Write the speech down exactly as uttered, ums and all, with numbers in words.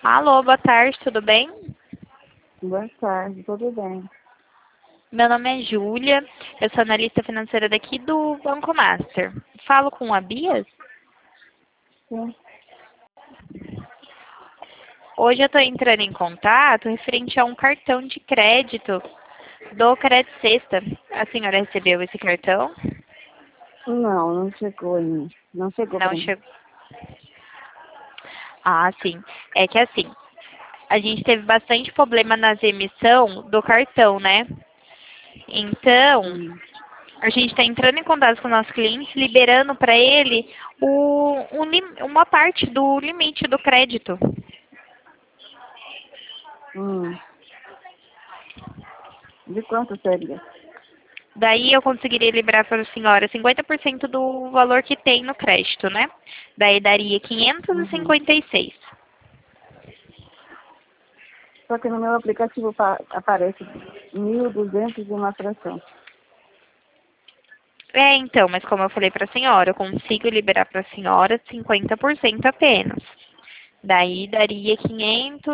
Alô, boa tarde, tudo bem? Boa tarde, tudo bem? Meu nome é Júlia, eu sou analista financeira daqui do Banco Master. Falo com a Bia? Sim. Hoje eu estou entrando em contato referente a um cartão de crédito do Crédito Sexta. A senhora recebeu esse cartão? Não, não chegou em mim. Não chegou Não para mim. chegou. Ah, sim. É que assim, a gente teve bastante problema nas emissão do cartão, né? Então, Hum. a gente está entrando em contato com o nosso cliente, liberando para ele o, um lim- uma parte do limite do crédito. Hum. De quanto seria? Daí eu conseguiria liberar para a senhora cinquenta por cento do valor que tem no crédito, né? Daí daria quinhentos e Uhum. cinquenta e seis. Só que no meu aplicativo pa- aparece mil e duzentos e uma fração. É, então, mas como eu falei para a senhora, eu consigo liberar para a senhora cinquenta por cento apenas. Daí daria quinhentos